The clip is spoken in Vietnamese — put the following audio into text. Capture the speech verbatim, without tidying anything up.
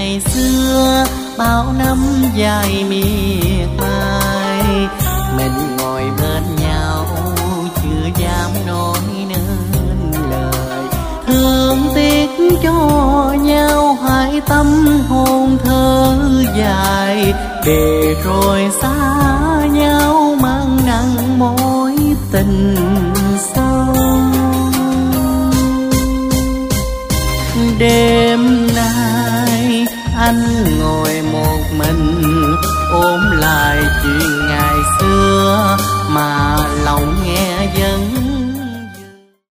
ngày xưa, bao năm dài miệt mài. Mình ngồi bên nhau chưa dám nói nên lời, thương tiếc cho nhau hai tâm hồn thơ dài. Để rồi xa nhau mang nặng mối tình sâu. Đêm nay anh ngồi một mình ôm lại chuyện ngày xưa, mà lòng nghe vẫn